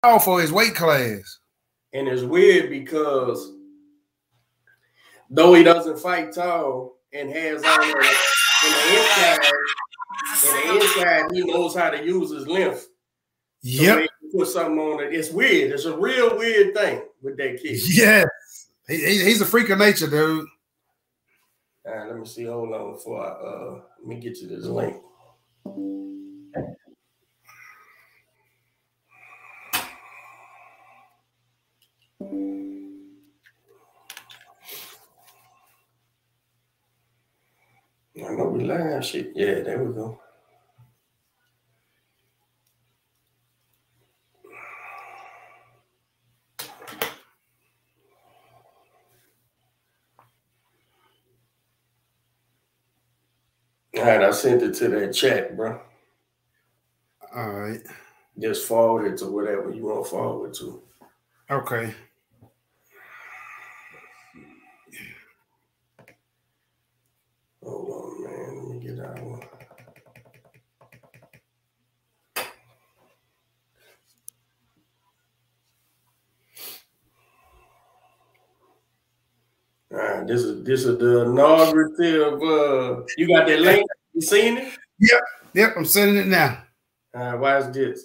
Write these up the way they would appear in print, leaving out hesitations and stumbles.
tall for his weight class. And it's weird because though he doesn't fight tall and has all that in the inside, he knows how to use his length. Yep. So put something on it. It's weird. It's a real weird thing with that kid. Yeah. He's a freak of nature, dude. All right, let me see. Hold on before let me get you this link. I know we live shit. Yeah, there we go. All right, I sent it to that chat, bro. All right. Just forward it to whatever you want to forward to. Okay. Hold on, man. Let me get that one. All right, this is the inaugurative. You got that link? You seen it? Yep. I'm sending it now. All right, why is this?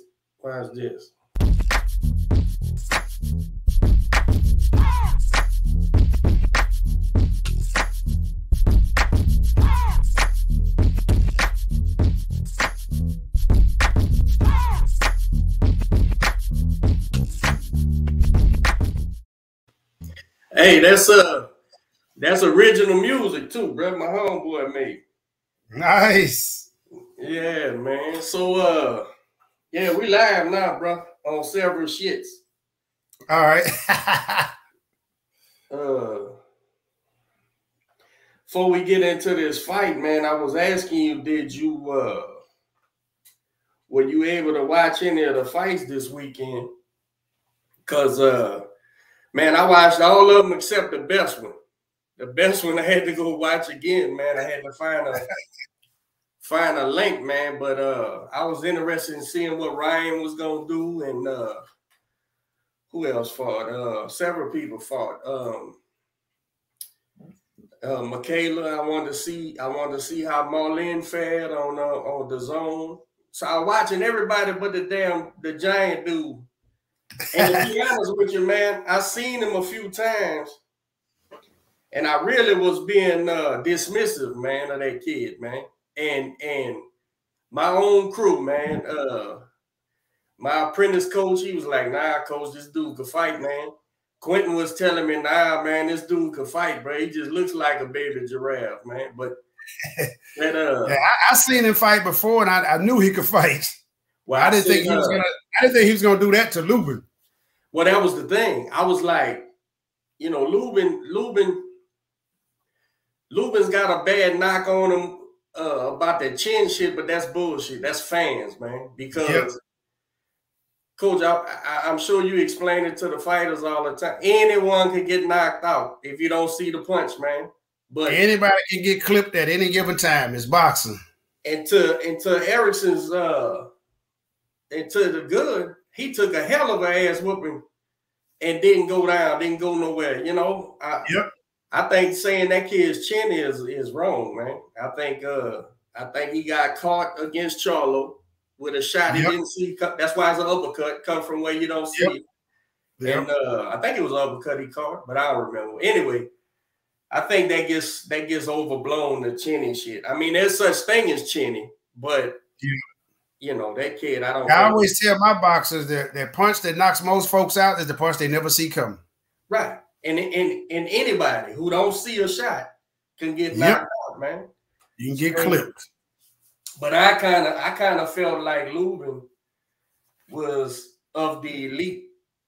Hey, that's original music too, bro. My homeboy made. Nice. Yeah, man. So yeah, we live now, bro, on several shits. All right. Before we get into this fight, man, I was asking you, were you able to watch any of the fights this weekend? Because man, I watched all of them except the best one. The best one I had to go watch again, man. I had to find a link, man. But I was interested in seeing what Ryan was gonna do, and who else fought? Several people fought. Michaela, I wanted to see how Marlene fared on the zone. So I was watching everybody but the giant dude. And to be honest with you, man, I seen him a few times, and I really was being dismissive, man, of that kid, man. And my own crew, man. My apprentice coach, he was like, "Nah, coach, this dude could fight, man." Quentin was telling me, "Nah, man, this dude could fight, bro. He just looks like a baby giraffe, man." But yeah, I seen him fight before, and I knew he could fight. Well, I didn't think he was gonna do that to Lubin. Well, that was the thing. I was like, you know, Lubin's got a bad knock on him about that chin shit, but that's bullshit. That's fans, man. Because Coach, I'm sure you explain it to the fighters all the time. Anyone can get knocked out if you don't see the punch, man. But anybody can get clipped at any given time. It's boxing. And to Erickson's and to the good, he took a hell of an ass whooping and didn't go down, didn't go nowhere. You know, I think saying that kid's chin is wrong, man. I think he got caught against Charlo with a shot he didn't see. That's why it's an uppercut, come from where you don't see it. And I think it was an uppercut he caught, but I don't remember. Anyway, I think that gets overblown, the chinny shit. I mean, there's such thing as chinny, but you know, that kid, I always tell my boxers that punch that knocks most folks out is the punch they never see coming. Right. And anybody who don't see a shot can get knocked out, man. You can get clipped. But I kind of felt like Lubin was of the elite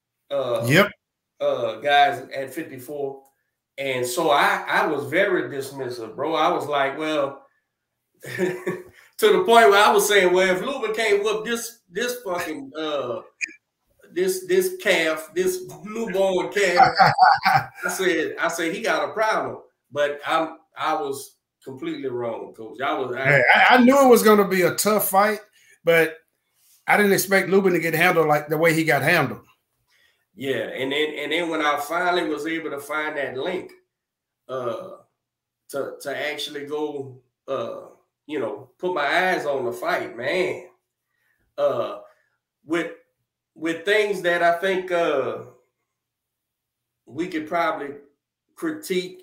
guys at 54. And so I was very dismissive, bro. I was like, well, to the point where I was saying, well, if Lubin can't whoop this fucking this calf, this newborn calf, I said he got a problem. But I was completely wrong, Coach. I knew it was going to be a tough fight, but I didn't expect Lubin to get handled like the way he got handled. Yeah, and then when I finally was able to find that link, to actually go, put my eyes on the fight, man. With things that I think we could probably critique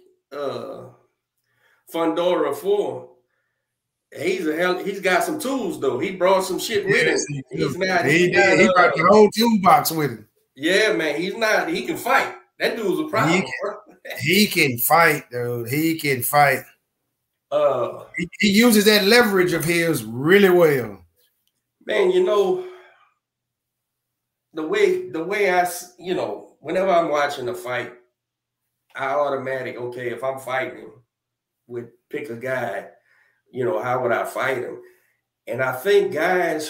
Fundora for. He's got some tools though. He brought some shit with him. He brought the whole toolbox with him. Yeah, man. He can fight. That dude's a problem. He can fight, dude. He can fight. He uses that leverage of his really well. Man, the way I, whenever I'm watching a fight, I automatic, okay, if I'm fighting, would pick a guy, how would I fight him? And I think guys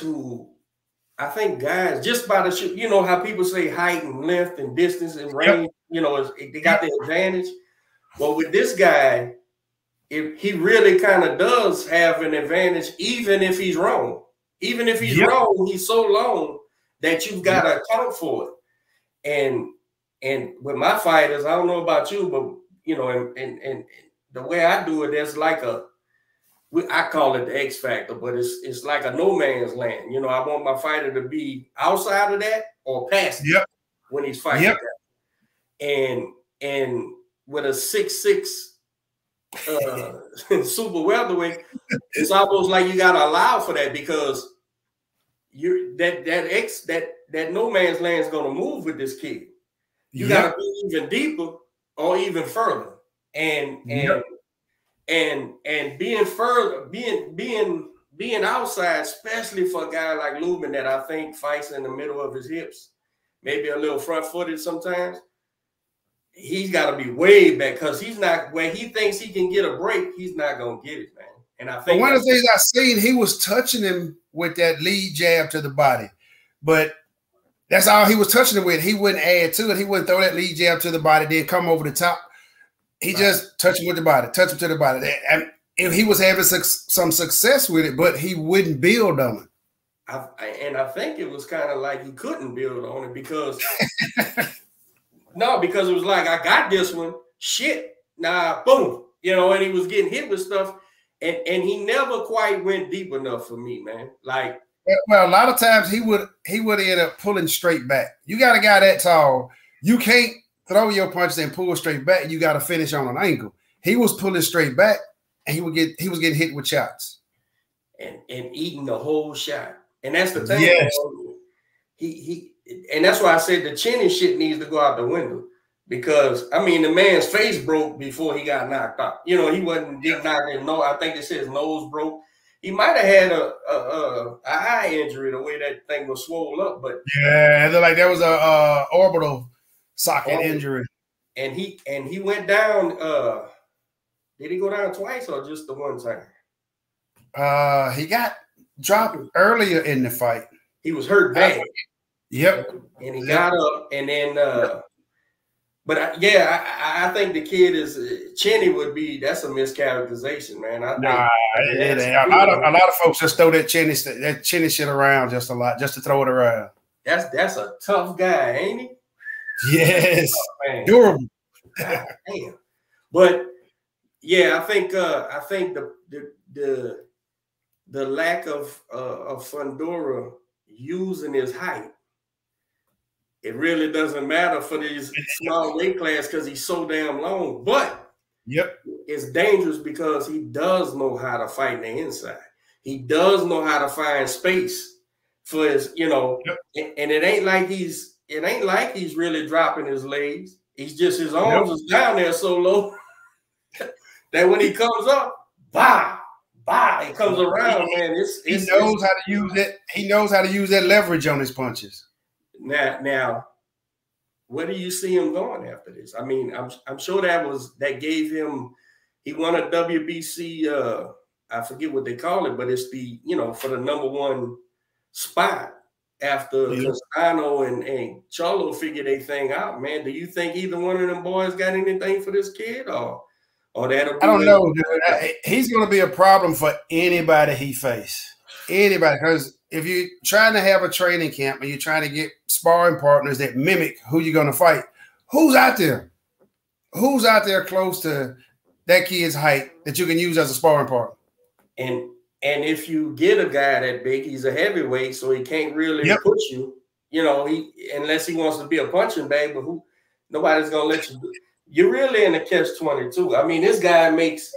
just by the shit, how people say height and length and distance and range, they got the advantage. Well, with this guy, if he really kind of does have an advantage, even if he's wrong. Even if he's wrong, he's so long that you've got to account for it. And with my fighters, I don't know about you, but and the way I do it, there's like I call it the X factor, but it's like a no man's land. I want my fighter to be outside of that or past it when he's fighting that. And with a 6'6" super welterweight, it's almost like you gotta allow for that because that no man's land is gonna move with this kid. You gotta be even deeper or even further, and being further, being outside, especially for a guy like Lubin that I think fights in the middle of his hips, maybe a little front-footed sometimes. He's got to be way back because he's not where he thinks he can get a break. He's not gonna get it, man. And I think one of the things I seen, he was touching him with that lead jab to the body, but that's all he was touching it with. He wouldn't add to it. He wouldn't throw that lead jab to the body, then come over the top. He just touched him with the body, touch him to the body. And he was having some success with it, but he wouldn't build on it. I think it was kind of like he couldn't build on it because. No, because it was like, I got this one, shit, nah, boom, and he was getting hit with stuff, and he never quite went deep enough for me, man. Like, well, a lot of times he would end up pulling straight back. You got a guy that tall, you can't throw your punches and pull straight back. You got to finish on an angle. He was pulling straight back, and he was getting hit with shots, and eating the whole shot. And that's the thing. Yes. And that's why I said the chinny shit needs to go out the window because the man's face broke before he got knocked out. He wasn't knocked in. No, I think they said his nose broke. He might have had a eye injury the way that thing was swollen up, but yeah, like there was a orbital socket injury. And he went down. Did he go down twice or just the one time? He got dropped earlier in the fight. He was hurt bad. Yep. And he got up, and then, I think the kid is Chinny would be. That's a mischaracterization, man. A lot of folks just throw that Chinny shit around just a lot, just to throw it around. That's a tough guy, ain't he? Yes, durable. God, damn. But yeah, I think the lack of Fundora using his height. It really doesn't matter for these small weight class because he's so damn long. But it's dangerous because he does know how to fight in the inside. He does know how to find space for his, and it ain't like he's really dropping his legs. He's just his arms is down there so low that when he comes up, he comes around, man. He knows how to use it. He knows how to use that leverage on his punches. Now, where do you see him going after this? I'm sure that gave him. He won a WBC. I forget what they call it, but it's the for the number one spot after Castano and Charlo figured their thing out. Man, do you think either one of them boys got anything for this kid or that'll? I don't know, dude. He's going to be a problem for anybody he faces. Anybody, because if you're trying to have a training camp and you're trying to get sparring partners that mimic who you're going to fight, who's out there? Who's out there close to that kid's height that you can use as a sparring partner? And if you get a guy that big, he's a heavyweight, so he can't really push you. You know, unless he wants to be a punching bag, but nobody's gonna let you do. You're really in a catch-22. I mean, this guy makes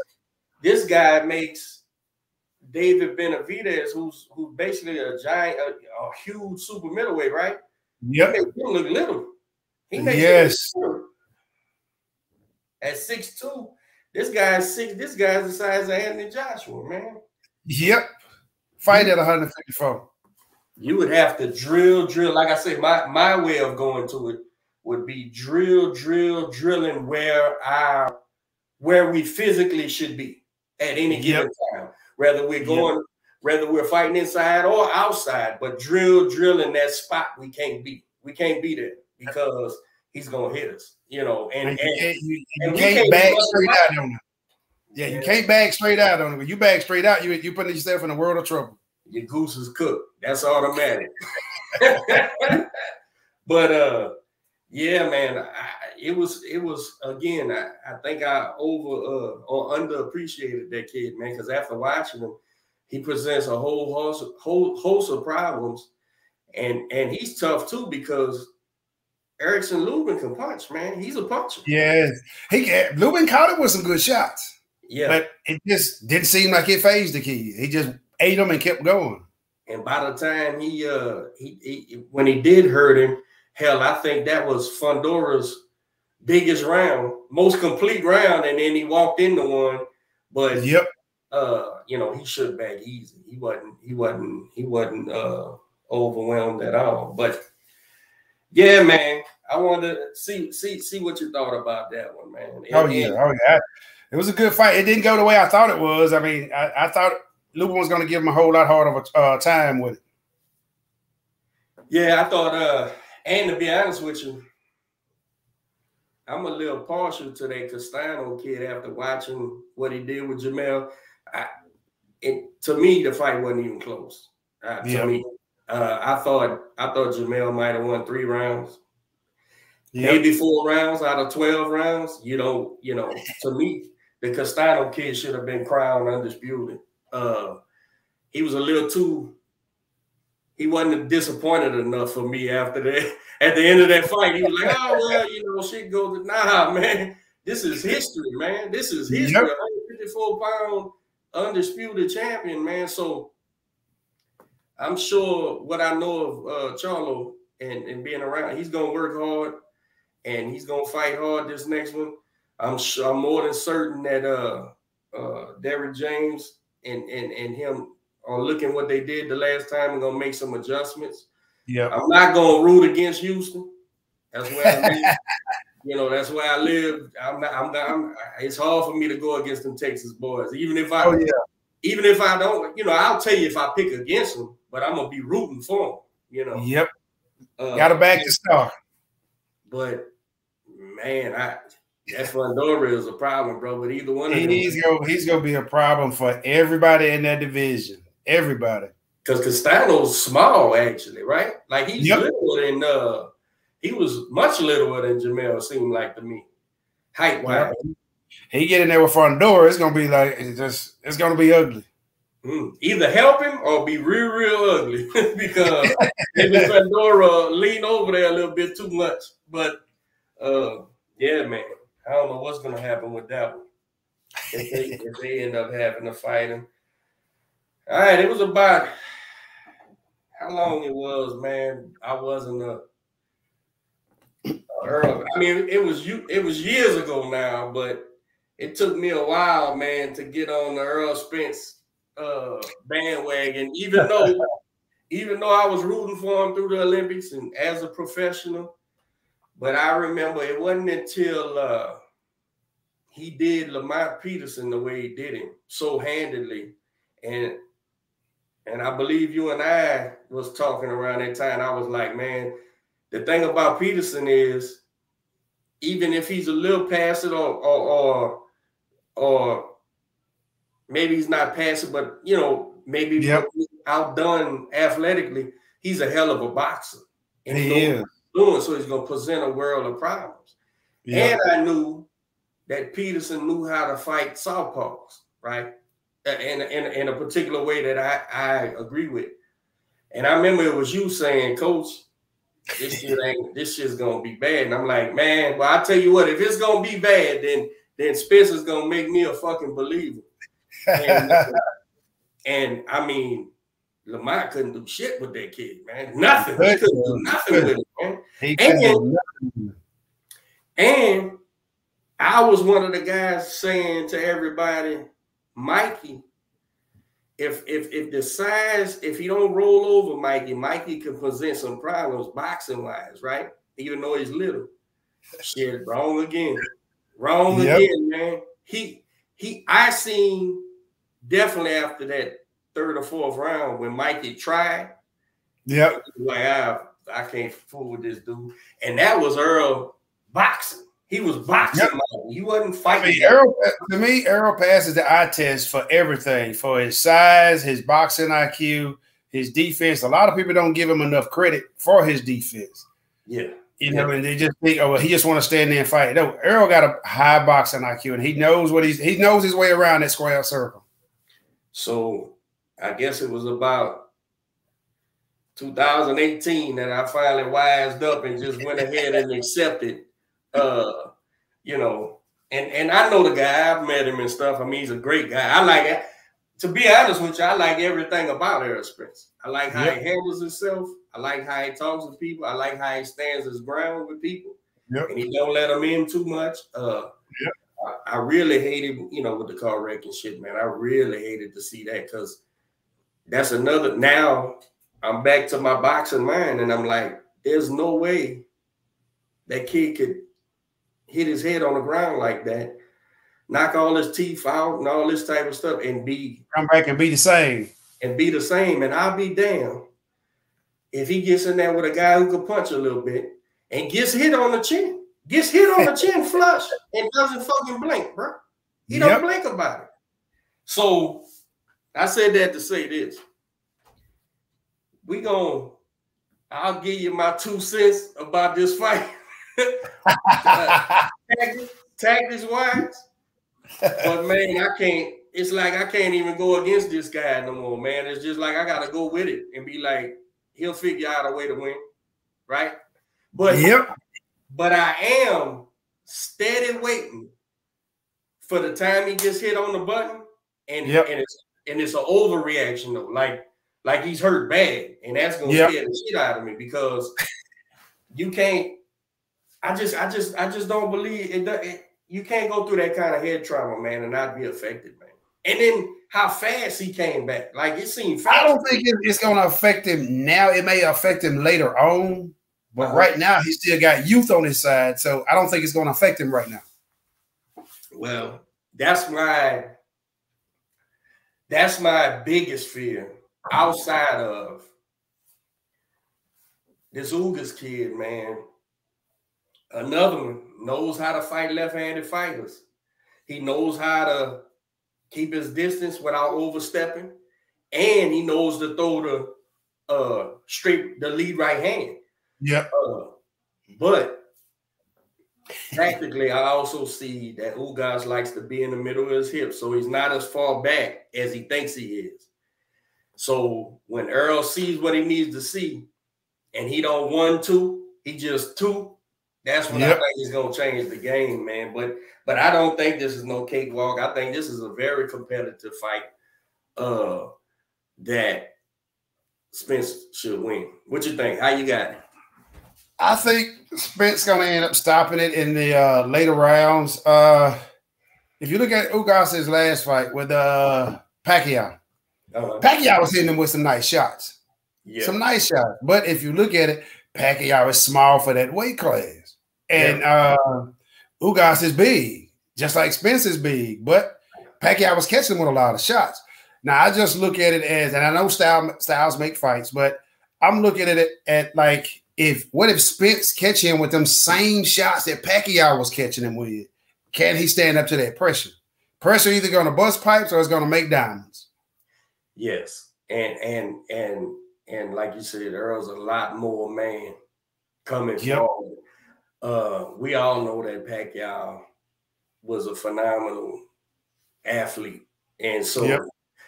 David Benavidez, who's basically a giant, a huge super middleweight, right? Yep. He makes him look little. He makes him look little. At 6'2", this guy's the size of Anthony Joshua, man. Yep. Fight at 154. You would have to drill. Like I said, my way of going to it would be drilling where we physically should be at any given time. Whether we're fighting inside or outside, but drill in that spot we can't be. We can't be there because he's gonna hit us, you know. And you can't back straight out on him. Yeah, you can't back straight out on him. When you back straight out, you putting yourself in a world of trouble. Your goose is cooked. That's automatic. But yeah, man, it was again. I think I over or underappreciated that kid, man, because after watching him, he presents a whole host of problems, and he's tough too because Erickson Lubin can punch, man. He's a puncher. Yes, Lubin caught it with some good shots. Yeah, but it just didn't seem like it fazed the kid. He just ate them and kept going. And by the time he when he did hurt him, hell, I think that was Fundora's biggest round, most complete round, and then he walked into one. But you know, he shook back easy. He wasn't overwhelmed at all. But yeah, man, I wanted to see what you thought about that one, man. It was a good fight. It didn't go the way I thought it was. I mean, I thought Lubin was going to give him a whole lot harder of a time with it. Yeah, I thought, and to be honest with you, I'm a little partial to that Castano kid after watching what he did with Jamel. To me, the fight wasn't even close. To me, I thought Jamel might have won 3 rounds, maybe 4 rounds out of 12 rounds. You know, to me, the Castano kid should have been crowned undisputed. He was a little too. He wasn't disappointed enough for me after that. At the end of that fight, he was like, "Oh well, you know, shit goes." Nah, man, this is history, man. This is history. 154-pound undisputed champion, man. So I'm sure what I know of Charlo and being around, he's gonna work hard and he's gonna fight hard this next one. I'm more than certain that Derrick James and him are looking what they did the last time and gonna make some adjustments. Yeah, I'm not gonna root against Houston. That's where I live. You know, that's where I live. It's hard for me to go against them Texas boys, even if I don't. You know, I'll tell you if I pick against them, but I'm gonna be rooting for them. You know. Yep. Got to back the star. But man, that Fundora is a problem, bro. But either one of them, he's gonna be a problem for everybody in that division. Everybody. Because Castano's small, actually, right? Like he's littler than he was much littler than Jamel, seemed like to me. Height wise. He get in there with Fundora, it's gonna be like it's gonna be ugly. Either help him or be real ugly because maybe Fundora lean over there a little bit too much. But yeah, man, I don't know what's gonna happen with that one if they end up having to fight him. All right, it was about how long it was, man. I wasn't Earl. I mean, it was years ago now, but it took me a while, man, to get on the Earl Spence bandwagon. Even though I was rooting for him through the Olympics and as a professional, but I remember it wasn't until he did Lamont Peterson the way he did him so handedly, and I believe you and I was talking around that time. I was like, man, the thing about Peterson is, even if he's a little past it or maybe he's not past it, but you know, maybe outdone athletically, he's a hell of a boxer. And he is. Doing so, he's going to present a world of problems. Yeah. And I knew that Peterson knew how to fight southpaws, right? In a particular way that I agree with. And I remember it was you saying, Coach, this shit's gonna be bad. And I'm like, man, well, I tell you what, if it's gonna be bad, then Spencer's gonna make me a fucking believer. And I mean, Lamont couldn't do shit with that kid, man. Nothing. He couldn't do nothing with it, man. And I was one of the guys saying to everybody, Mikey, if the size, if he don't roll over Mikey can present some problems boxing wise, right? Even though he's little. Shit, wrong again. Wrong again, man. I seen definitely after that third or fourth round when Mikey tried. Yep. Like I can't fool with this dude. And that was Earl boxing. He was boxing. Yep. He wasn't fighting. To me, Earl passes the eye test for everything, for his size, his boxing IQ, his defense. A lot of people don't give him enough credit for his defense. Yeah. You know, and they just think, oh, well, he just want to stand there and fight. No, Earl got a high boxing IQ, and he knows he knows his way around that square circle. So I guess it was about 2018 that I finally wised up and just went ahead and accepted. You know, and I know the guy. I've met him and stuff. I mean, he's a great guy. I like it. To be honest with you, I like everything about Errol Spence. I like how he handles himself. I like how he talks to people. I like how he stands his ground with people. Yep. And he don't let them in too much. I really hated, you know, with the car wreck and shit, man. I really hated to see that because that's another. Now I'm back to my boxing mind, and I'm like, there's no way that kid could hit his head on the ground like that, knock all his teeth out and all this type of stuff, and come back and be the same. And I'll be damned if he gets in there with a guy who can punch a little bit and gets hit on the chin, flush, and doesn't fucking blink, bro. He don't blink about it. So I said that to say this. I'll give you my 2 cents about this fight. Tactics wise, but man, I can't. It's like I can't even go against this guy no more, man. It's just like I gotta go with it and be like, he'll figure out a way to win, right? But I am steady waiting for the time he gets hit on the button, and it's an overreaction though, like he's hurt bad, and that's gonna scare the shit out of me because you can't. I just don't believe it. You can't go through that kind of head trauma, man, and not be affected, man. And then how fast he came back. Like, it seemed fast. I don't think it's going to affect him now. It may affect him later on. But right now, he still got youth on his side. So I don't think it's going to affect him right now. Well, that's my biggest fear outside of this Ugas kid, man. Another one knows how to fight left-handed fighters. He knows how to keep his distance without overstepping, and he knows to throw the lead right hand. Yeah. But tactically, I also see that Ugas likes to be in the middle of his hips, so he's not as far back as he thinks he is. So when Earl sees what he needs to see, and he don't 1-2, he just 2. That's when I think he's gonna change the game, man. But I don't think this is no cakewalk. I think this is a very competitive fight that Spence should win. What you think? How you got it? I think Spence gonna end up stopping it in the later rounds. If you look at Ugas's last fight with Pacquiao, Pacquiao was hitting him with some nice shots. Yeah. Some nice shots. But if you look at it, Pacquiao is small for that weight class. And Ugas is big, just like Spence is big. But Pacquiao was catching him with a lot of shots. Now, I just look at it as, and I know styles make fights, but I'm looking at it at like, what if Spence catch him with them same shots that Pacquiao was catching him with? Can he stand up to that pressure? Pressure either going to bust pipes or it's going to make diamonds. Yes. And like you said, Earl's a lot more man coming forward. We all know that Pacquiao was a phenomenal athlete, and so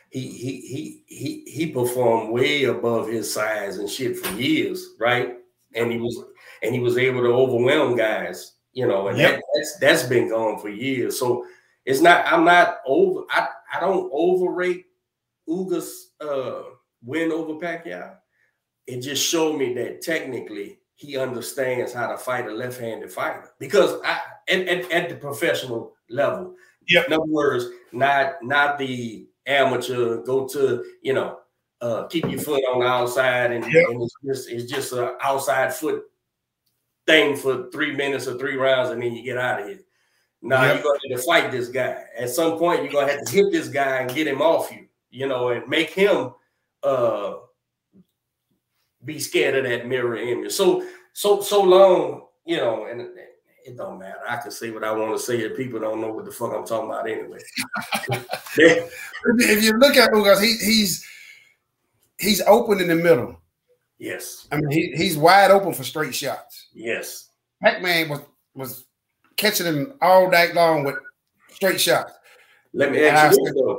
he performed way above his size and shit for years, right? And he was able to overwhelm guys, you know, and that's been going for years. So it's not, I don't overrate Ugas win over Pacquiao. It just showed me that technically he understands how to fight a left-handed fighter, because at the professional level. In other words, not the amateur, go to, you know, keep your foot on the outside and it's just an outside foot thing for 3 minutes or 3 rounds and then you get out of here. Now you're going to have to fight this guy. At some point, you're going to have to hit this guy and get him off you, you know, and make him be scared of that mirror image. So long, you know, and it don't matter. I can say what I want to say if people don't know what the fuck I'm talking about anyway. If you look at Ugas, he's open in the middle. Yes. I mean, he's wide open for straight shots. Yes. Pac-Man was catching him all night long with straight shots. Let me ask you this, though.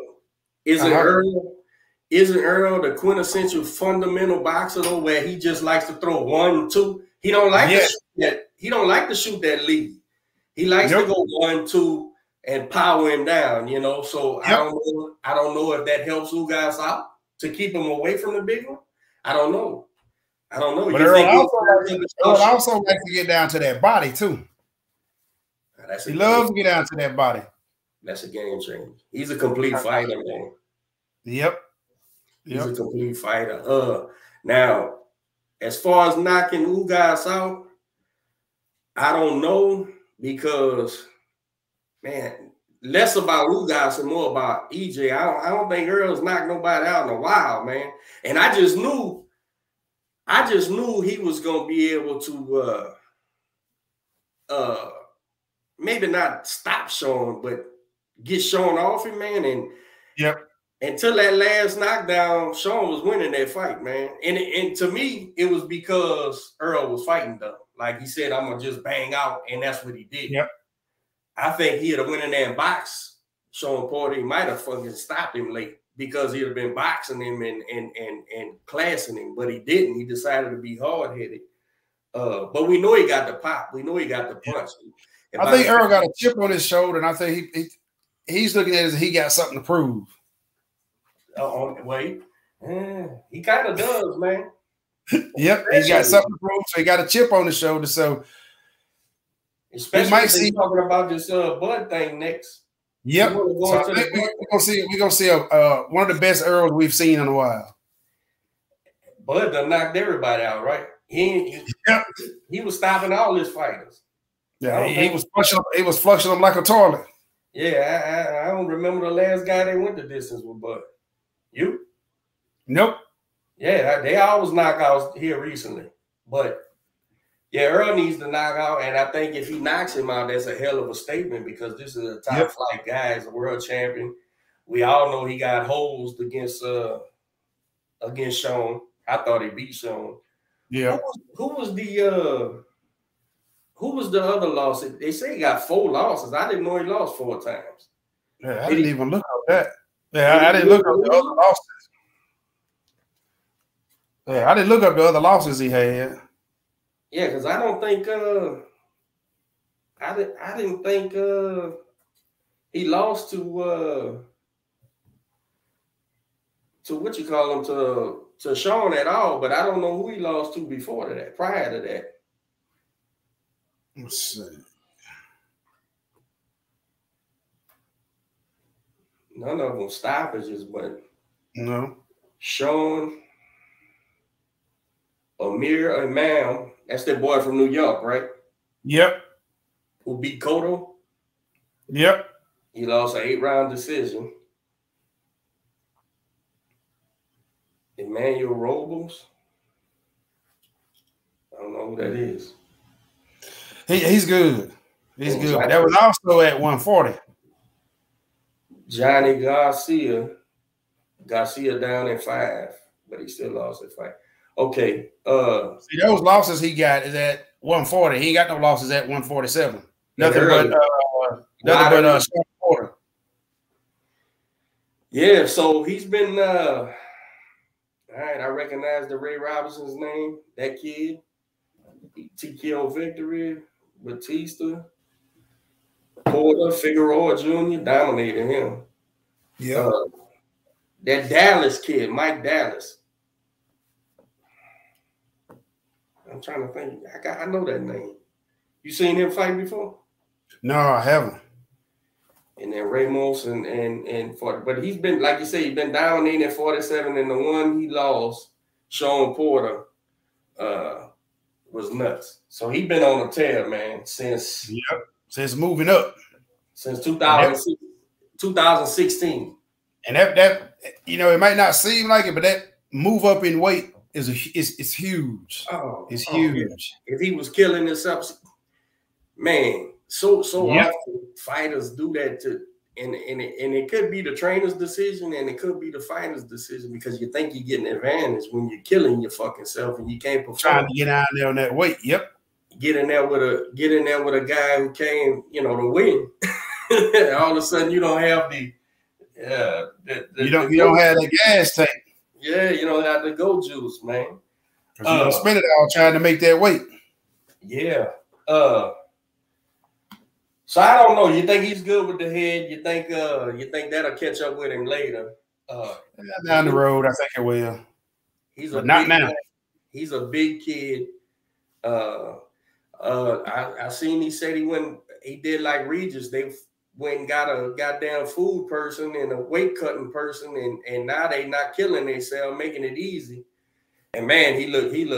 Isn't Earl the quintessential fundamental boxer, though, where he just likes to throw 1, 2? He don't like to shoot that. He don't like to shoot that lead. He likes to go 1, 2 and power him down. You know, so I don't know if that helps Ugas out to keep him away from the big one. I don't know. But Earl also likes to get down to that body too. He loves to get down to that body. That's a game changer. He's a complete fighter, man. He's a complete fighter. Now, as far as knocking Ugas out, I don't know, because, man, less about Ugas and more about EJ. I don't think Earl's knocked nobody out in a while, man. And I just knew he was gonna be able to maybe not stop Sean, but get Sean off him, man. And until that last knockdown, Sean was winning that fight, man. And to me, it was because Earl was fighting dumb. Like he said, I'm gonna just bang out, and that's what he did. I think he'd have went in there and boxed Sean Porter. He might have fucking stopped him late, because he'd have been boxing him and classing him, but he didn't. He decided to be hard-headed. But we know he got the pop. We know he got the punch. I think Earl got a chip on his shoulder, and I think he's looking at it as he got something to prove. Wait. He kind of does, man. He's got something to prove, so he got a chip on his shoulder. So especially if he's talking about this Bud thing next. So we're gonna see one of the best Earls we've seen in a while. Bud done knocked everybody out, right? He was stopping all his fighters. He was flushing them like a toilet. I don't remember the last guy that went the distance with Bud. You? Nope. Yeah, they always knockouts here recently. But yeah, Earl needs to knock out, and I think if he knocks him out, that's a hell of a statement, because this is a top flight guy. He's a world champion. We all know he got hosed against Sean. I thought he beat Sean. Yeah. Who was the other loss? They say he got 4 losses. I didn't know he lost 4 times. Yeah, I didn't even look at that. Yeah, I didn't look up the other losses. Yeah, I didn't look up the other losses he had. Yeah, because I don't think I didn't think he lost to what you call him, to Sean at all, but I don't know who he lost to before that, prior to that. Let's see. None of them stoppages, but no. Sean, Amir Imam, that's that boy from New York, right? Yep. Who beat Cotto? Yep. He lost an 8-round decision. Emmanuel Robles. I don't know who that is. He's good. He's good. But that was also at 140. Johnny Garcia. Garcia down at 5, but he still lost at 5. Okay. See, those losses he got is at 140. He ain't got no losses at 147. Nothing but Porter. Yeah, so he's been all right. I recognize the Ray Robinson's name, that kid. TKO victory, Batista, Porter, Figueroa Jr. dominated him. Yeah. That Dallas kid, Mike Dallas. I'm trying to think. I know that name. You seen him fight before? No, I haven't. And then Ramos and 40. But he's been, like you say, he's been dominating at 47, and the one he lost, Sean Porter, was nuts. So he's been on a tear, man, since moving up. Since 2016. And that it might not seem like it, but that move up in weight is huge. Oh, it's huge. Yeah. If he was killing himself, man, so often fighters do that and it could be the trainer's decision and it could be the fighter's decision because you think you're getting an advantage when you're killing your fucking self and you can't perform. Trying to get out there on that weight. Yep. Get in there with a guy who came, to win. All of a sudden you don't have you don't have the gas tank. Yeah, you don't have the go juice, man. You don't spend it all trying to make that weight. Yeah. So I don't know. You think he's good with the head? You think that'll catch up with him later? Down the road, I think it will. Not now. He's a big kid. I seen he said he did like Regis. They went and got a goddamn food person and a weight cutting person, and now they not killing themselves, making it easy. And man, he looked. He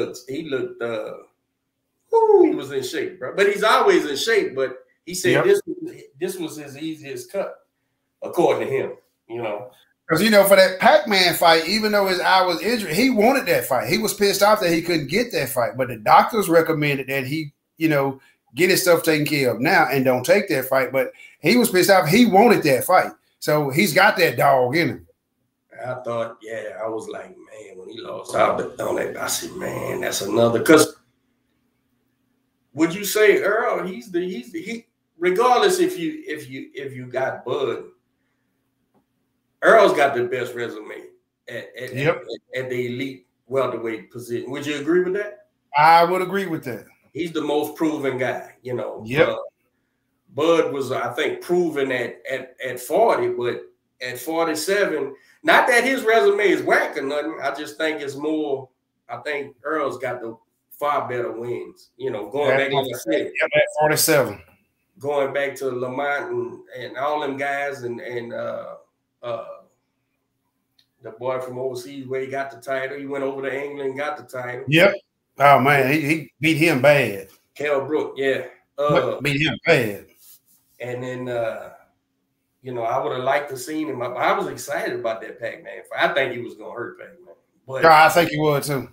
was in shape, bro. But he's always in shape. But he said this was his easiest cut, according to him. Because for that Pac-Man fight, even though his eye was injured, he wanted that fight. He was pissed off that he couldn't get that fight, but the doctors recommended that he, get his stuff taken care of now and don't take that fight. But he was pissed off. He wanted that fight, so he's got that dog in him. I thought, I was like, man, when he lost out on that, I said, man, that's another. Because would you say Earl? He regardless if you got Bud. Earl's got the best resume at the elite welterweight position. Would you agree with that? I would agree with that. He's the most proven guy, Yep. Bud was, I think, proven at 40, but at 47, not that his resume is whack or nothing. I just think it's more. I think Earl's got the far better wins. Going back, like I said, at 47, going back to Lamont and all them guys and the boy from overseas where he got the title. He went over to England and got the title. Yep. Oh man, he beat him bad. Kell Brook, yeah. Beat him bad. And then I would have liked to seen him. I was excited about that Pac-Man fight. I think he was gonna hurt Pac-Man. But I think he was too.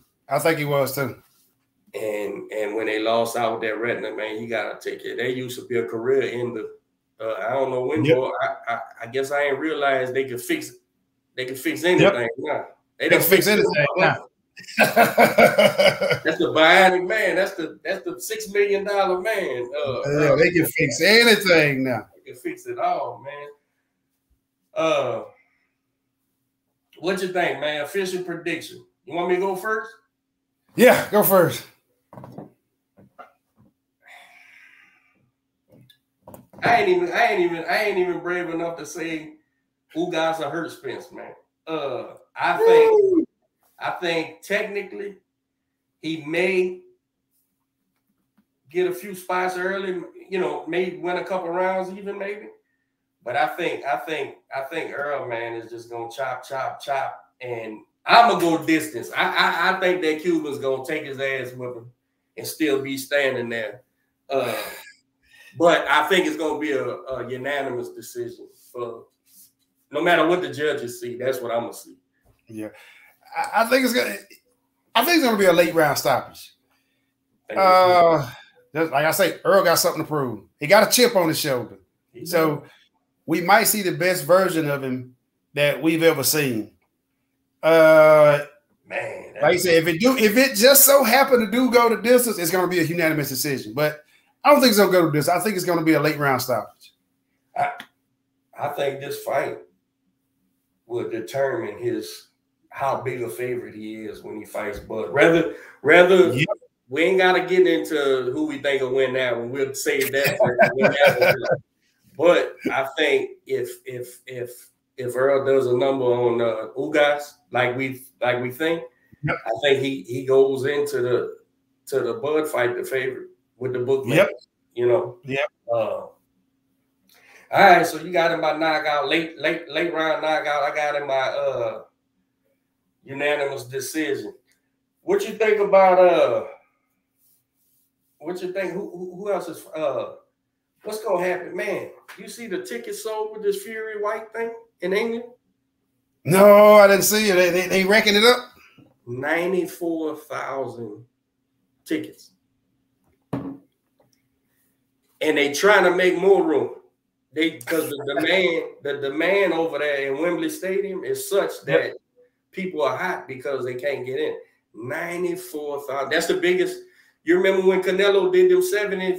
And when they lost out with that retina, man, you gotta take it. They used to be a career ender. I don't know when, boy. I guess I ain't realized they could fix anything now. They can fix anything now. That's the bionic man. That's the $6 million man. They can fix anything now. They can fix it all, man. What you think, man? Official prediction. You want me to go first? Yeah, go first. I ain't even brave enough to say who got to hurt Spence, man. I think technically he may get a few spots early, maybe win a couple rounds even maybe. But I think Earl, man, is just gonna chop, and I'm gonna go distance. I think that Cuban's gonna take his ass with him and still be standing there. But I think it's gonna be a unanimous decision for no matter what the judges see. That's what I'm gonna see. Yeah, I think it's gonna be a late round stoppage. Like I say, Earl got something to prove. He got a chip on his shoulder, so we might see the best version of him that we've ever seen. Man, like I said, if it just so happened to go to distance, it's going to be a unanimous decision. But I don't think it's going to go to distance. I think it's going to be a late round stoppage. I think this fight will determine how big a favorite he is when he fights Bud. Rather, we ain't got to get into who we think will win that one. We'll save that for win that one. But I think if Earl does a number on Ugas like we think, yep. I think he goes into the Bud fight the favorite with the bookmakers. Yep. You know. Yep. All right, so you got him by knockout, late round knockout. I got him by unanimous decision. What you think about what you think? Who else is what's gonna happen, man? You see the tickets sold with this Fury White thing in England? No, I didn't see it. They reckon it up. 94,000 tickets, and they trying to make more room. Because the demand over there in Wembley Stadium is such that people are hot because they can't get in. 94,000. That's the biggest. You remember when Canelo did them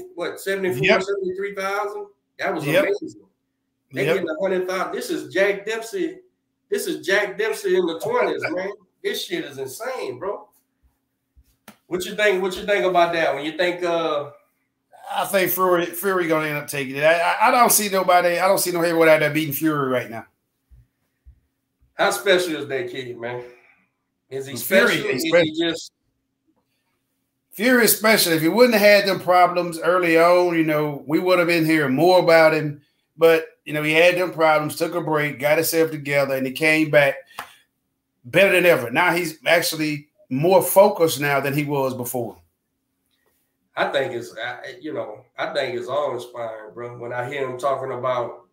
73,000? That was amazing. They getting 100,000. This is Jack Dempsey. This is Jack Dempsey in the 20s, man. This shit is insane, bro. What you think? What you think about that? When you think I think Fury gonna end up taking it. I don't see nobody. I don't see no heavyweight out there beating Fury right now. How special is that kid, man? Is he special? Is he just Fury is special. If he wouldn't have had them problems early on, we would have been hearing more about him. But he had them problems, took a break, got himself together, and he came back better than ever. Now he's actually more focused now than he was before. I think it's all inspiring, bro. When I hear him talking about,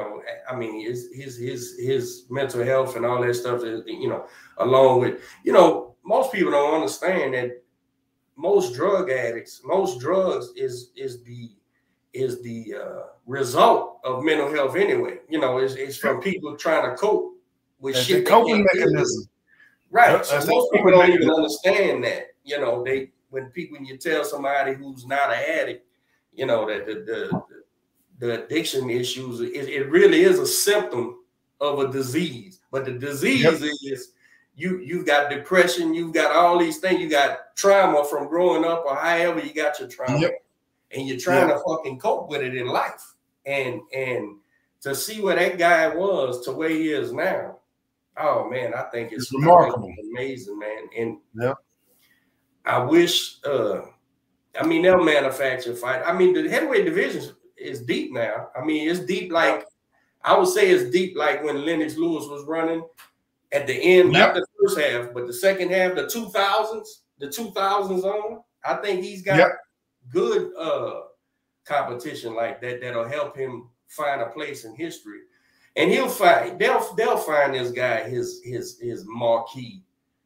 his mental health and all that stuff, along with, most people don't understand that most drug addicts, most drugs is the result of mental health anyway. It's from people trying to cope with That's shit. The coping mechanism. Right. So most people don't even understand that. When you tell somebody who's not an addict, that the addiction issues, it really is a symptom of a disease. But the disease is you've got depression, you've got all these things, you got trauma from growing up or however you got your trauma, and you're trying to fucking cope with it in life. And to see where that guy was to where he is now, oh man, I think it's remarkable, amazing, man. And I wish, they'll manufacture fight. The heavyweight division is deep now. It's deep, like, I would say it's deep like when Lennox Lewis was running at the end, not the first half, but the second half, the 2000s on. I think he's got good competition like that that'll help him find a place in history. And they'll find this guy his marquee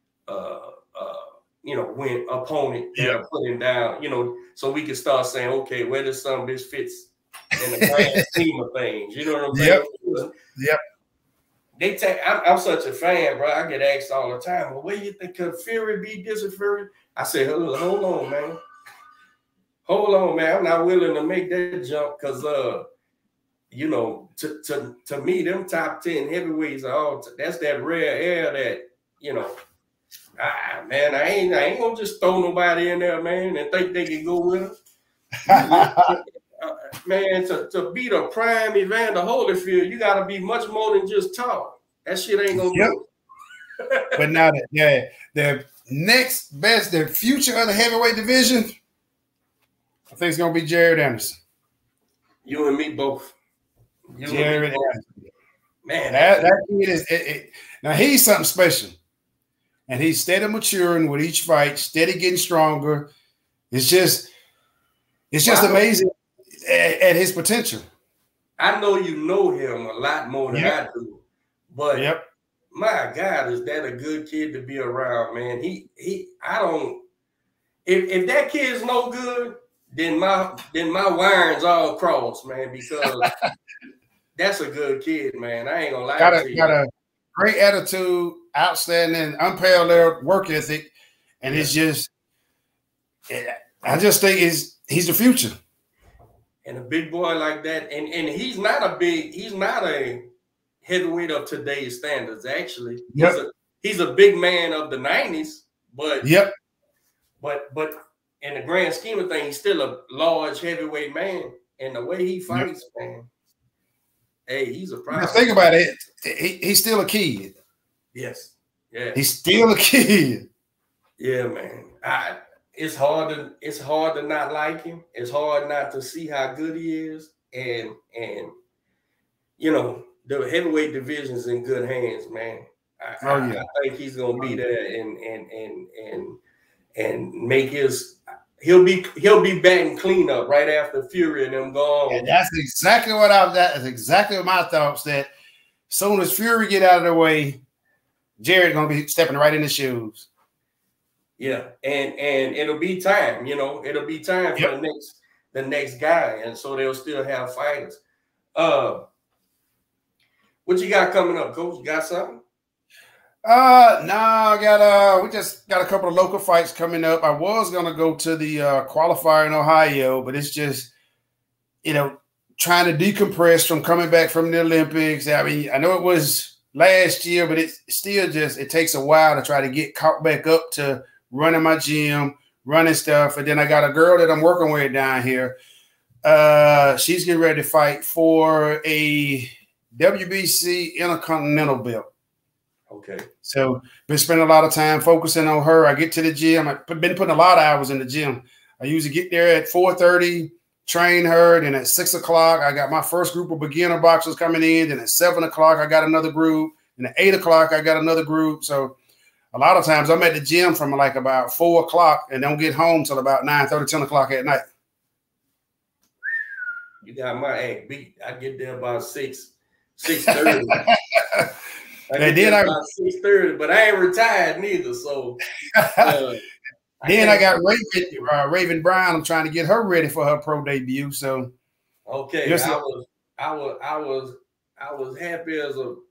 win opponent that'll put him down, so we can start saying, okay, where does some bitch fits in the grand scheme of things? You know what I'm saying? I'm such a fan, bro. I get asked all the time, well, where you think could Fury beat this or Fury? I say, hold on, man. Hold on, man. I'm not willing to make that jump because to me, them top 10 heavyweights are all that's that rare air that, man, I ain't gonna just throw nobody in there, man, and think they can go with them. Man, to beat a prime Evander Holyfield, you gotta be much more than just tall. That shit ain't gonna do it. But now the next best, the future of the heavyweight division, I think it's gonna be Jared Anderson. You and me both. Jared Anderson. Man, that kid is now he's something special. And he's steady maturing with each fight, steady getting stronger. It's just amazing at his potential. I know you know him a lot more than I do, but my God, is that a good kid to be around, man? If that kid's no good, then my wiring's all crossed, man, because that's a good kid, man. I ain't gonna lie to you. Got a great attitude, outstanding, unparalleled work ethic, and it's just, I just think he's the future. And a big boy like that, and he's not a heavyweight of today's standards. Actually, he's a big man of the 90s, but but in the grand scheme of things, he's still a large heavyweight man. And the way he fights, man, hey, he's a problem. Now think about it. He's still a kid. Yes. Yeah. He's still a kid. Yeah, man. It's hard to not like him. It's hard not to see how good he is. And you know, the heavyweight division's in good hands, man. I think he's gonna be there and make his. He'll be batting cleanup right after Fury and them gone. And that's exactly what that's exactly what my thoughts. That as soon as Fury get out of the way, Jared's gonna be stepping right in the shoes. Yeah, and it'll be time. You know, it'll be time for the next guy, and so they'll still have fighters. What you got coming up, Coach? You got something? No, I got we just got a couple of local fights coming up. I was gonna go to the qualifier in Ohio, but it's just, you know, trying to decompress from coming back from the Olympics. I mean, I know it was last year, but it's still just, it takes a while to try to get caught back up to running my gym, running stuff. And then I got a girl that I'm working with down here. She's getting ready to fight for a WBC Intercontinental belt. Okay. So been spending a lot of time focusing on her. I get to the gym. I've been putting a lot of hours in the gym. I usually get there at 4:30, train her. Then at 6 o'clock, I got my first group of beginner boxers coming in. Then at 7 o'clock, I got another group. And at 8 o'clock, I got another group. So a lot of times I'm at the gym from like about 4 o'clock and don't get home till about 9:30, 10 o'clock at night. You got my ass beat. I get there about 6:30. And then I 6:30, but I ain't retired neither. So then I got Raven Brown. I'm trying to get her ready for her pro debut. So okay, I was happy as a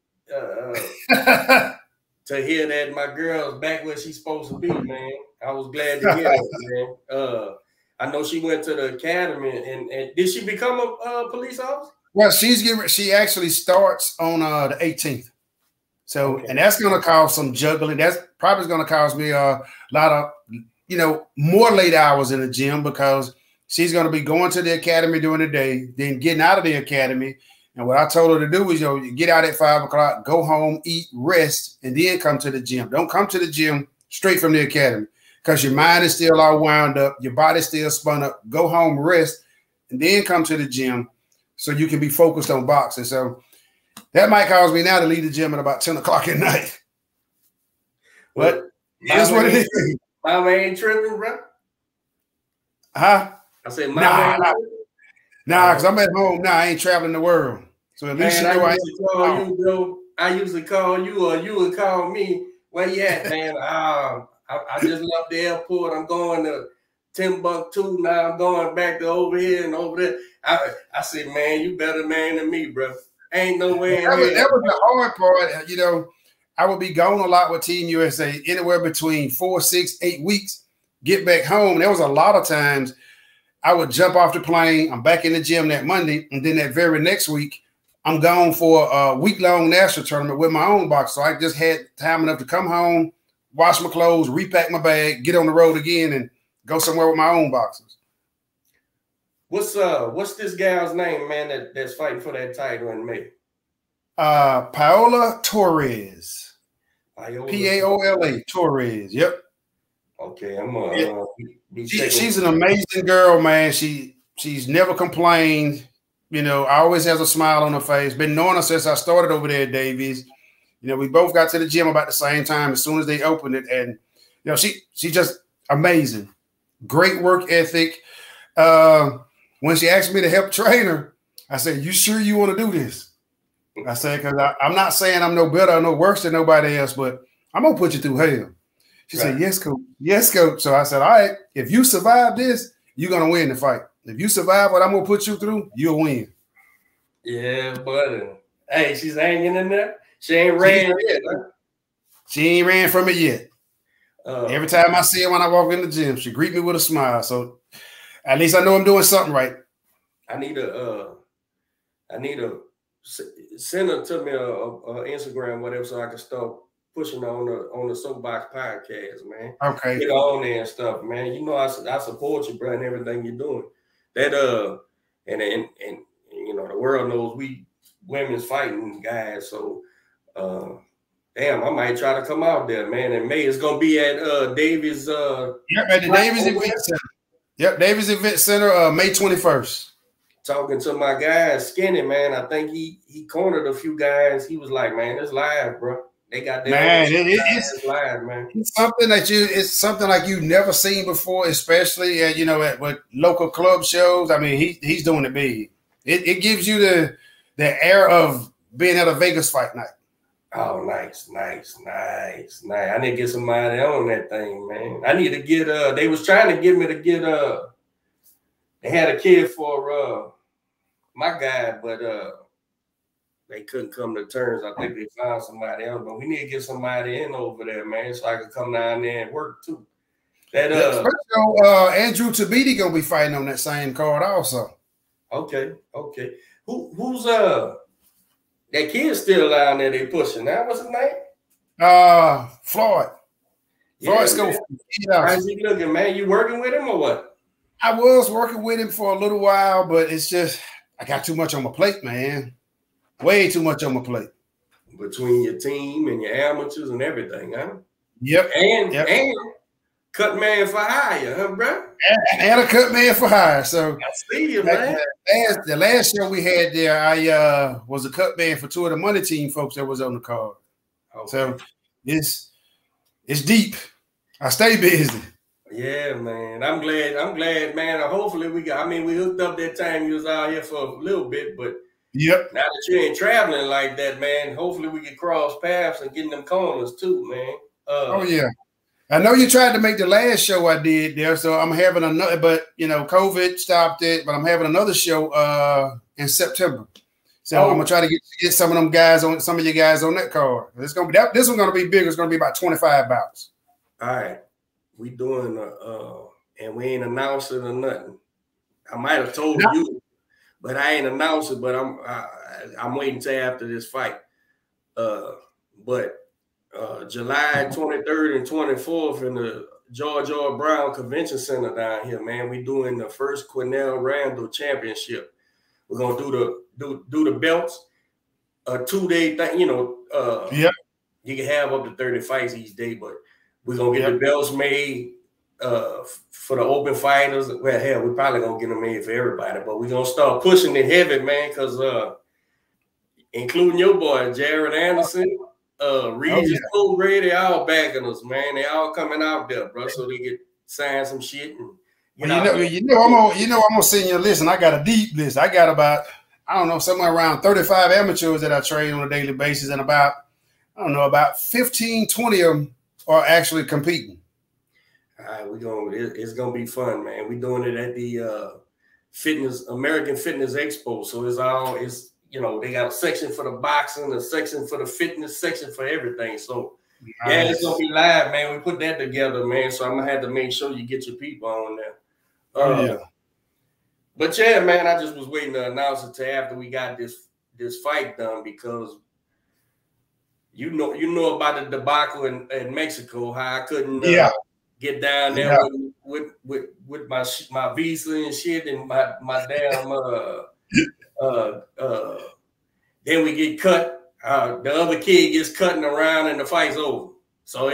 to hear that my girl's back where she's supposed to be, man. I was glad to hear that, man. I know she went to the academy, and did she become a police officer? Well, she actually starts on the 18th. So, okay. And that's going to cause some juggling. That's probably going to cause me a lot of, you know, more late hours in the gym, because she's going to be going to the academy during the day, then getting out of the academy. And what I told her to do is, you know, you get out at 5 o'clock, go home, eat, rest, and then come to the gym. Don't come to the gym straight from the academy, because your mind is still all wound up. Your body's still spun up. Go home, rest, and then come to the gym so you can be focused on boxing. So that might cause me now to leave the gym at about 10 o'clock at night. But here's what it is. Mama ain't tripping, bro. Huh? I said, nah, because I'm at home now. I ain't traveling the world. So at least man, I used to call you, or you would call me. Where you at, man? I just left the airport. I'm going to Timbuktu now. I'm going back to over here and over there. I said, man, you better man than me, bro. Ain't no way. That was the hard part. You know, I would be gone a lot with Team USA, anywhere between 4, 6, 8 weeks. Get back home. There was a lot of times I would jump off the plane. I'm back in the gym that Monday, and then that very next week, I'm gone for a week-long national tournament with my own box. So I just had time enough to come home, wash my clothes, repack my bag, get on the road again, and go somewhere with my own boxers. What's this gal's name, man, that's fighting for that title in May? Paola Torres. Paola Torres. Yep. Okay, I'm she's an amazing girl, man. She's never complained. You know, always has a smile on her face. Been knowing her since I started over there at Davies. You know, we both got to the gym about the same time as soon as they opened it, and you know, she's just amazing. Great work ethic. When she asked me to help train her, I said, "You sure you want to do this?" I said, "Because I'm not saying I'm no better or no worse than nobody else, but I'm gonna put you through hell." She said, "Yes, coach. Yes, coach." So I said, "All right, if you survive this, you're gonna win the fight. If you survive what I'm gonna put you through, you'll win." Yeah, buddy. Hey, she's hanging in there. She ain't ran yet. She ain't ran from it yet. Every time I see her when I walk in the gym, she greet me with a smile. So at least I know I'm doing something right. I need to send her to me a Instagram, whatever, so I can start pushing on the Soapbox podcast, man. Okay. Get on there and stuff, man. You know I support you, bro, and everything you're doing. That and you know the world knows we women's fighting guys, so damn, I might try to come out there, man. In May, it's gonna be at Davies. Yep, at the Davies Event Center. Yep, Davies Event Center, May 21st. Talking to my guy, Skinny, man. I think he cornered a few guys. He was like, man, it's live, bro. They got their it's live, man. It's something like you've never seen before, especially at with local club shows. I mean, he's doing it big. It gives you the air of being at a Vegas fight night. Oh, nice. I need to get somebody on that thing, man. I need to get they was trying to get me to get they had a kid for my guy, but they couldn't come to terms. I think they found somebody else, but we need to get somebody in over there, man, so I can come down there and work too. That Andrew Tabiti gonna be fighting on that same card also. Okay. Who's that kid still down there? They pushing now. What's his name? Floyd. Floyd's going. How's he looking, man? You working with him or what? I was working with him for a little while, but it's just I got too much on my plate, man. Way too much on my plate. Between your team and your amateurs and everything, huh? Yep. And cut man for hire, huh, bro? And a cut man for hire. So I see you, man. The last show we had there, I was a cut man for two of the money team folks that was on the card. Okay. So it's deep. I stay busy. Yeah, man. I'm glad, man. Hopefully we hooked up that time you was out here for a little bit, but yep. Now that you ain't traveling like that, man, hopefully we can cross paths and get in them corners too, man. Oh yeah. I know you tried to make the last show I did there, so I'm having another, but COVID stopped it, but I'm having another show in September. So I'm gonna try to get some of you guys on that card. This one's gonna be bigger. It's gonna be about 25 bouts. All right. We doing and we ain't announcing or nothing. I might have told you, but I ain't announced it. But I'm waiting till after this fight. But July 23rd and 24th in the George R. Brown Convention Center down here, man. We doing the first Quinnell Randall Championship. We're gonna do the belts, a 2-day thing. Yep. You can have up to 30 fights each day, but we're gonna get the belts made for the open fighters. Well, hell, we're probably gonna get them made for everybody, but we're gonna start pushing it heavy, man, because including your boy Jared Anderson, Regis Cobray, they all backing us, man. They all coming out there, bro, so they get sign some shit. And I'm gonna send you a list, and I got a deep list. I got about somewhere around 35 amateurs that I train on a daily basis, and about 15, 20 of them are actually competing. All right, it's gonna be fun, man. We're doing it at the American Fitness Expo. So they got a section for the boxing, a section for the fitness, section for everything. So yeah, it's gonna be live, man. We put that together, man. So I'm gonna have to make sure you get your people on there. But yeah, man, I just was waiting to announce it till after we got this fight done, because you know about the debacle in Mexico, how I couldn't get down there with my visa and shit, and my damn then we get cut. The other kid gets cutting around and the fight's over. So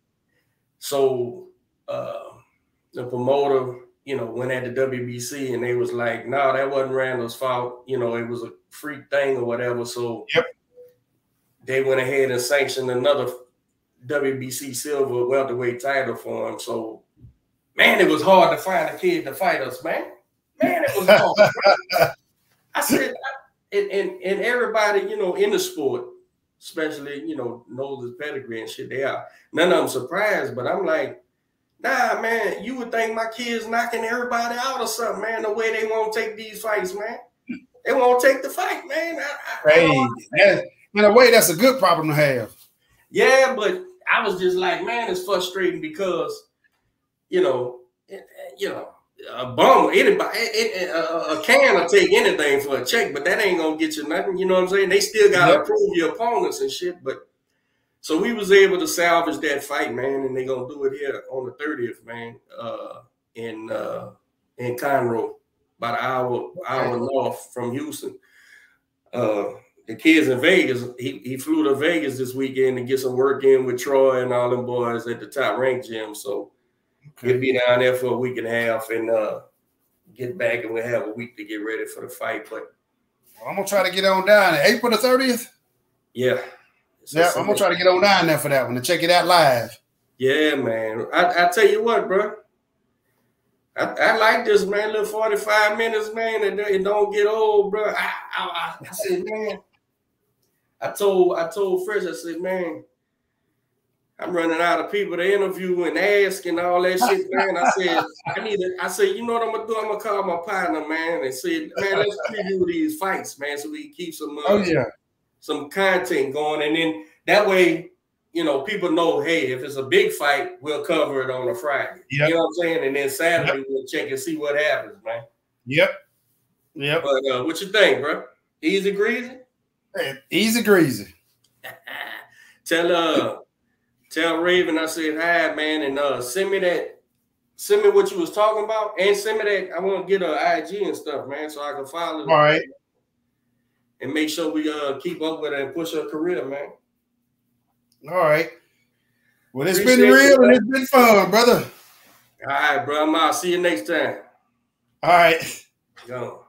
the promoter, went at the WBC and they was like, no, that wasn't Randall's fault. It was a freak thing or whatever. So they went ahead and sanctioned another WBC silver welterweight title for him. So, man, it was hard to find a kid to fight us, man. Man, it was hard. I said, and everybody, in the sport, especially, knows his pedigree and shit, they are. None of them surprised, but I'm like, nah, man, you would think my kid's knocking everybody out or something, man, the way they won't take these fights, man. They won't take the fight, man. In a way, that's a good problem to have. Yeah, but I was just like, man, it's frustrating because, a bum, anybody, a can will take anything for a check, but that ain't gonna get you nothing. You know what I'm saying? They still gotta approve your opponents and shit. But so we was able to salvage that fight, man, and they gonna do it here on the 30th, man, in Conroe, about an hour north from Houston. The kids in Vegas, he flew to Vegas this weekend to get some work in with Troy and all them boys at the Top Rank gym. So he'll be down there for a week and a half and get back, and we'll have a week to get ready for the fight. But I'm gonna try to get on down April the 30th. Yeah. Yeah, I'm gonna try to get on down there for that one to check it out live. Yeah, man. I tell you what, bro. I like this, man. Little 45 minutes, man, and it don't get old, bro. I said, man. I told Fresh, I said, man, I'm running out of people to interview and ask and all that shit, man. I said, you know what I'm gonna do? I'm gonna call my partner, man, and say, man, let's preview these fights, man, so we can keep some content going, and then that way, people know, hey, if it's a big fight, we'll cover it on a Friday. Yep. You know what I'm saying? And then Saturday we'll check and see what happens, man. Yep. But what you think, bro? Easy greasy? Hey, easy greasy. Tell Raven I said hi, man, and send me what you was talking about, and send me that. I want to get an IG and stuff, man, so I can follow it. All right. And make sure we keep up with her and push her career, man. All right. Well, it's been real and it's been fun, brother. All right, bro. I'm out. See you next time. All right. Go.